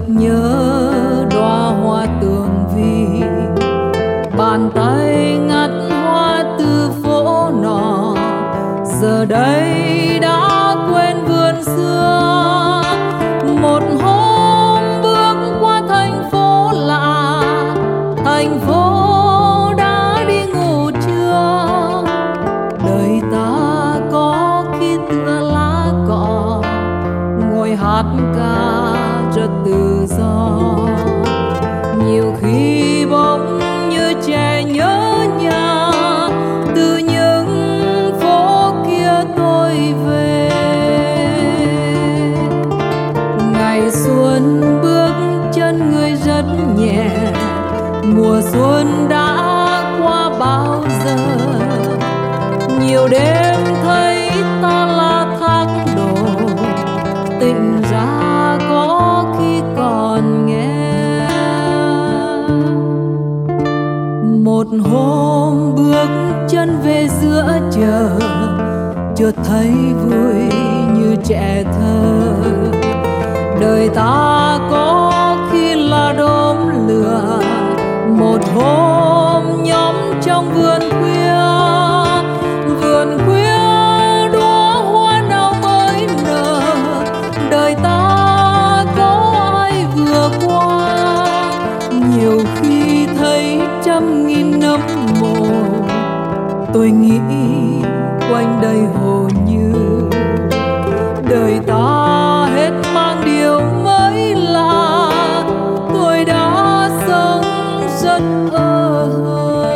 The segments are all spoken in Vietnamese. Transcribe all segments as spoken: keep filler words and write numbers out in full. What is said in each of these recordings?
nhớ đóa hoa tường vi, bàn tay ngắt hoa từ phố nọ, giờ đây đã quên vườn xưa. Một hôm bước qua thành phố lạ, thành phố đã đi ngủ trưa. Đời ta có khi tựa lá cỏ, ngồi hát ca rất tự do. Nhiều khi bỗng như trẻ nhớ nhà, từ những phố kia tôi về. Ngày xuân bước chân người rất nhẹ, mùa xuân đã qua bao giờ. Nhiều đêm thấy ta là thác đổ, tỉnh ra có khi còn nghe. Một hôm bước chân về giữa chợ, chợt thấy vui như trẻ thơ. Đời ta có khi là đốm lửa, một hôm nhóm trong vườn khuya. Vườn khuya đóa hoa nào mới nở, đời ta có ai vừa qua. Nhiều khi thấy trăm nghìn nấm mồ, tôi nghĩ quanh đây hồ như đời ta hết mang điều mới lạ. Tôi đã sống rất ơ hờ,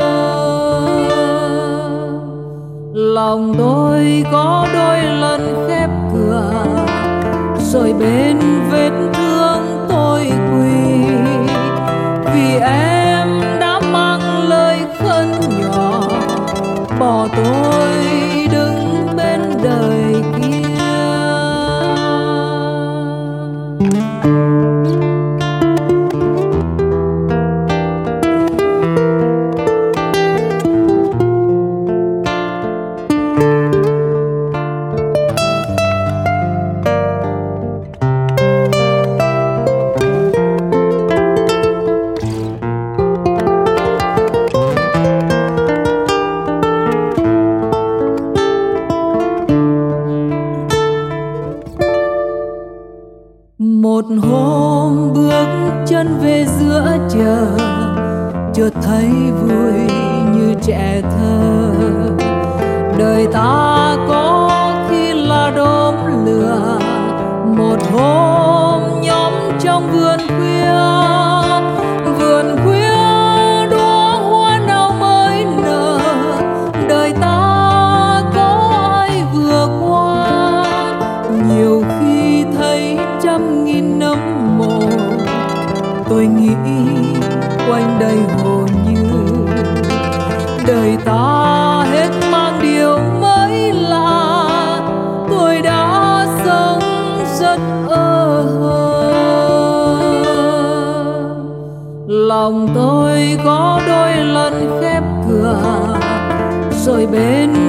lòng tôi có đôi lần khép cửa, rồi bên vết thương tôi quỳ. Vì em đã mang lời khấn nhỏ, bỏ tôi đứng bên đời kia. Một hôm bước chân về giữa chợ, chợt thấy vui như trẻ thơ. Đời ta có khi là đốm lửa, một hôm nhóm trong vườn khuya. Vườn khuya đóa hoa nào mới nở, đời ta có ai vừa qua. Nhiều khi thấy trăm nghìn nấm mồ, tôi nghĩ quanh đây hồ như đời ta hết mang điều mới lạ. Tôi đã sống rất ơ hờ, lòng tôi có đôi lần khép cửa, rồi bên